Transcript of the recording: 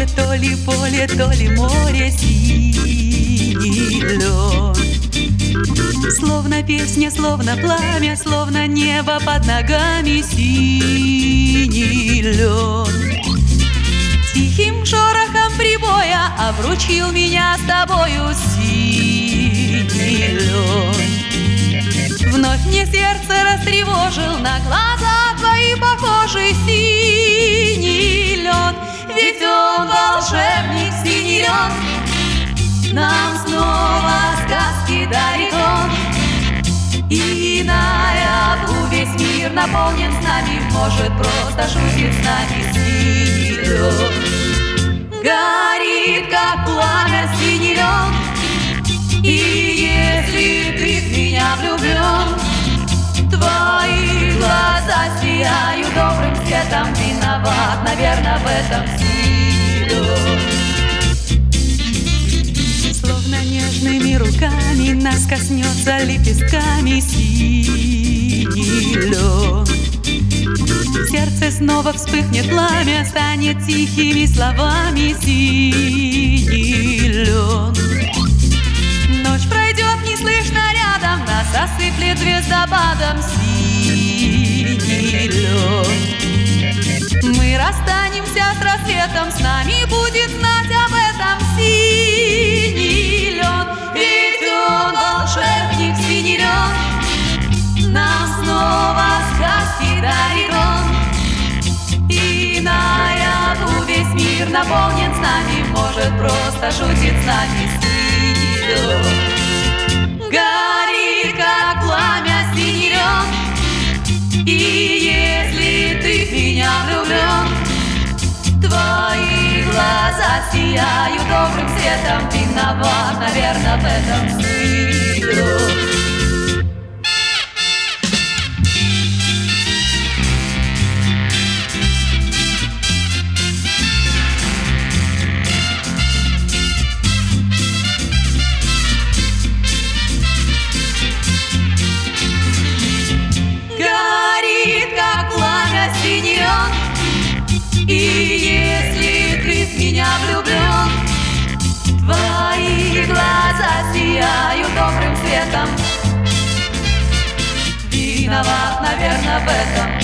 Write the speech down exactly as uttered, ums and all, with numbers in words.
поле, то ли поле, то ли море, синий лед. Словно песня, словно пламя, словно небо под ногами, синий лед. Тихим шорохом прибоя обручил меня с тобою синий лед. Вновь мне сердце растревожил, на глаза твои похожий синий лед. Ведь он волшебник, синий лед, нам снова сказки дарит он. И наяву весь мир наполнен с нами, может, просто шутит с нами синий лед. Горит, как пламя, синий лед, и если ты в меня влюблен, твои глаза сияют добрым светом, виноват, наверное, в этом синий лед. Словно нежными руками нас коснется лепестками синий лед. В сердце снова вспыхнет пламя, станет тихими словами синий лед. Ночь пройдет неслышно рядом, нас осыплет звездопадом синий лед. Мы расстанемся с рассветом, с нами будет знать об этом синий лед. Ведь он волшебник, синий лед, нам снова сказки дарит он. И наяву весь мир наполнен с нами, может, просто шутит с нами синий лед. Горит, как пламя, синий лед, и если ты в меня влюблен, твои глаза сияют добрым светом, виноват, наверное, в этом синий лед. И если ты в меня влюблен, твои глаза сияют добрым светом, виноват, наверное, в этом